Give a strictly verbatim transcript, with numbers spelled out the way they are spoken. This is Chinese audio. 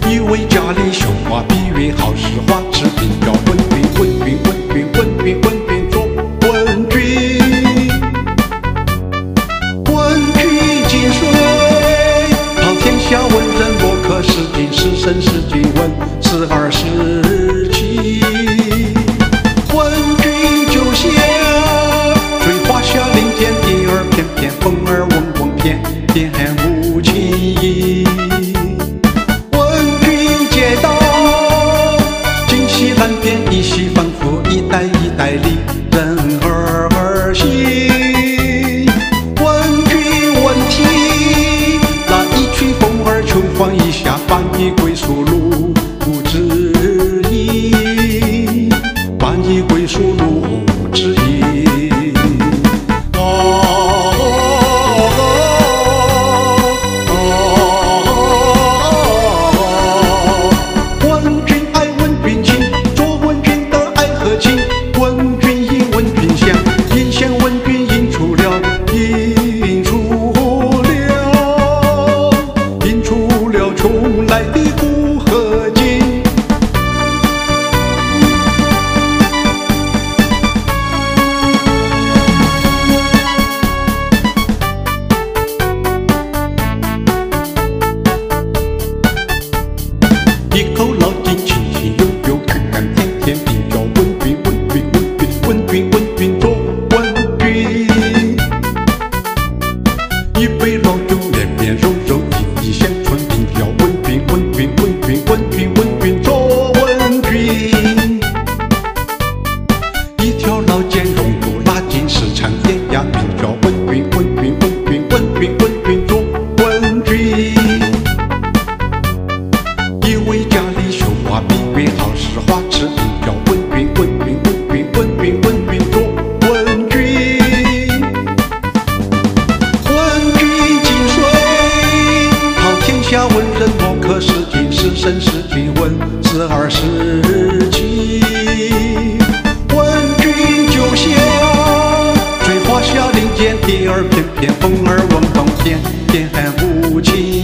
一位家里绣花笔约好时花，持笔叫问君问君问君问君问君做问君。问君今岁，跑天下问人，我可是今是生是今问是二十七。问君就像追花下林间，笛儿翩翩，风儿嗡嗡，翩翩无情意。问君街道今夕蓝天，依稀仿佛一代一代里人儿行。问君问题，那一曲风儿秋黄一下，伴一归宿路不知意，伴一归宿路不知意。重来的古河今，一口老金清清悠悠，看看天天并叫问君问君问君问君问君做问君。一杯老酒绵绵柔柔，一一香醇并叫问君问君问君问君问君做问君。一条老茧rom入拉进市场天涯，并叫问君问君问君问君问君做问君。一位家里绣花笔约好时花，持并叫问君问君问君问君问君做问君。问君今岁，跑天下问人，我可是今是生是今问是二十七。问君就像追花下林间，笛儿翩翩，风儿嗡嗡，翩翩无情。